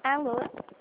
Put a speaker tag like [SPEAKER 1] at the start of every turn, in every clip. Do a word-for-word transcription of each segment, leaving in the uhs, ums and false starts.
[SPEAKER 1] Alô?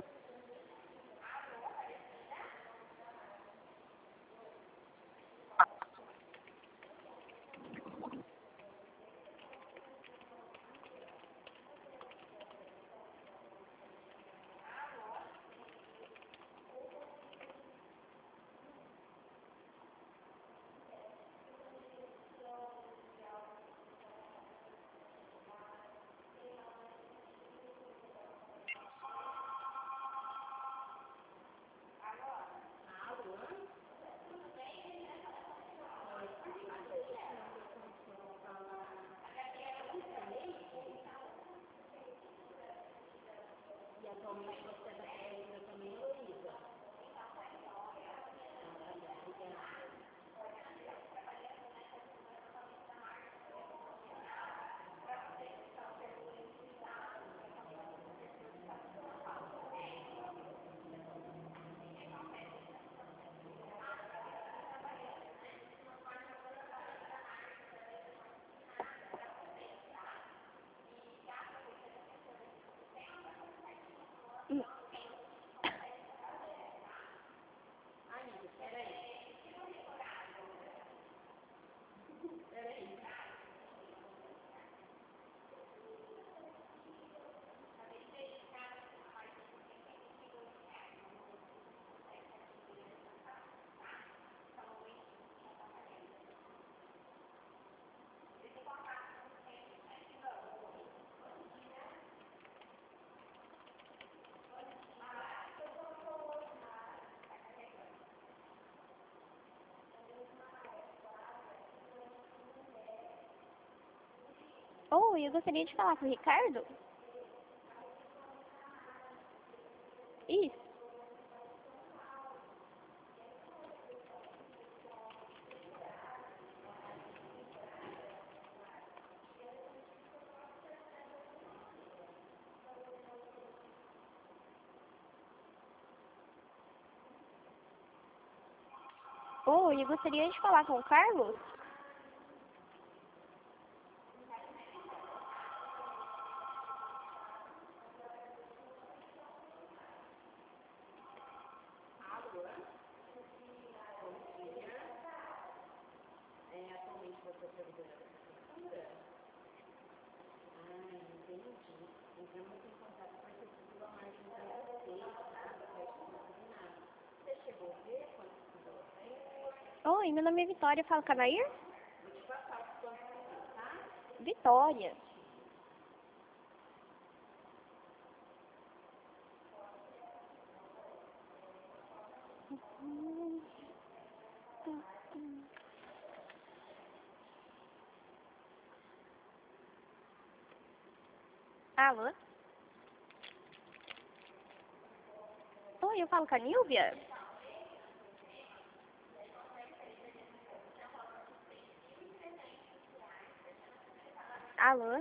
[SPEAKER 1] Oi, eu gostaria de falar com o Ricardo. Isso. Oi, eu gostaria de falar com o Carlos. Oi, meu nome é Vitória, fala com a Nair? Vitória. Alô? Oi, eu falo com a Nílvia? Alô?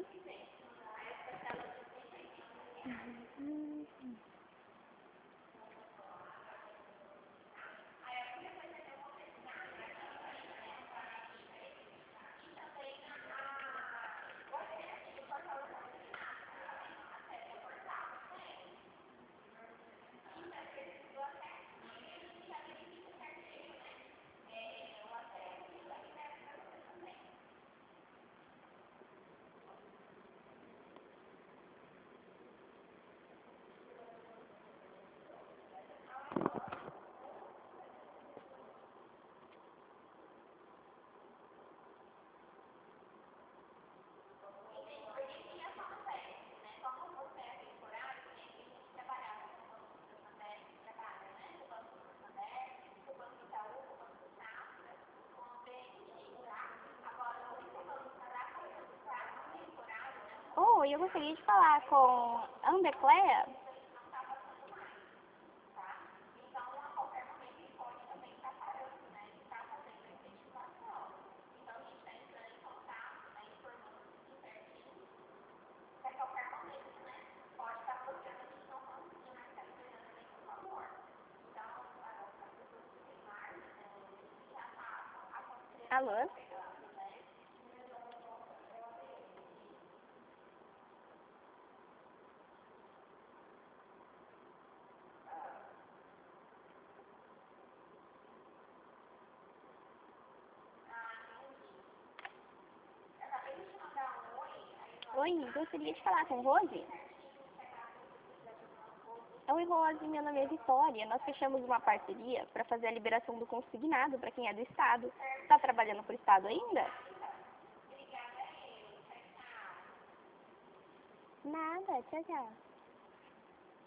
[SPEAKER 1] Oi, eu gostaria de falar com Andecléia. Alô? Oi, gostaria de falar com Rose? Oi, Rose, meu nome é Vitória. Nós fechamos uma parceria para fazer a liberação do consignado para quem é do Estado. Está trabalhando para o Estado ainda? Nada, tchau, tchau.